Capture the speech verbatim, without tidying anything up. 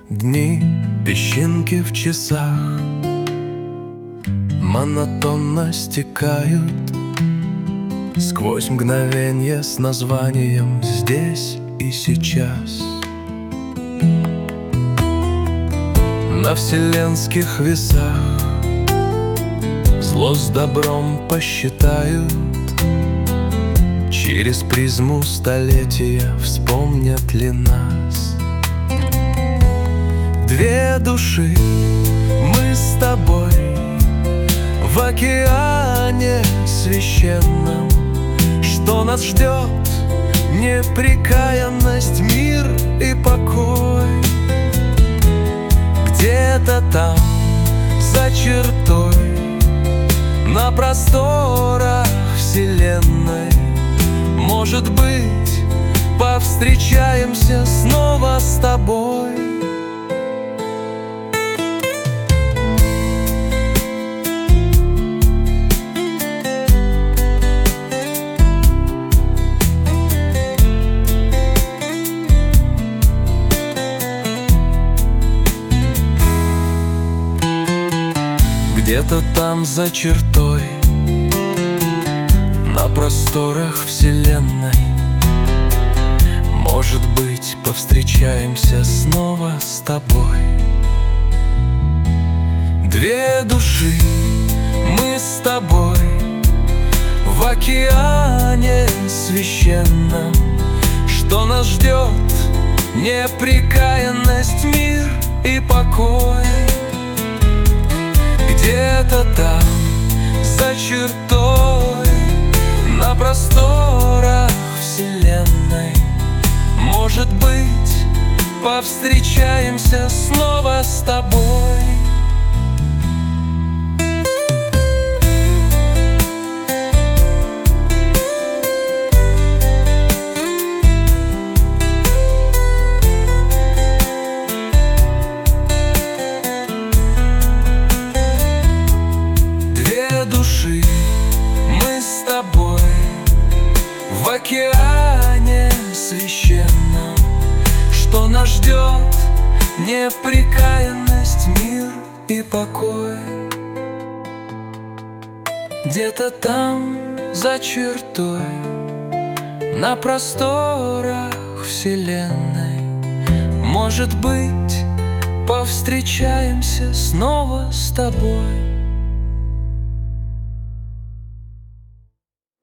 Дни, песчинки в часах монотонно стекают сквозь мгновенье с названием «Здесь и сейчас». На вселенских весах зло с добром посчитают, через призму столетия вспомнят ли нас. Две души, мы с тобой в океане священном. Что нас ждет? Непрекаянность, мир и покой. Где-то там, за чертой, на просторах вселенной, может быть, повстречаемся снова с тобой. Где-то там за чертой, на просторах вселенной, может быть, повстречаемся снова с тобой. Две души, мы с тобой в океане священном. Что нас ждет? Непрекаянность, мир и покой. Где-то там, за чертой, на просторах вселенной, может быть, повстречаемся снова с тобой. Души, мы с тобой в океане священном. Что нас ждет? Непрекаянность, мир и покой. Где-то там, за чертой, на просторах вселенной, может быть, повстречаемся снова с тобой.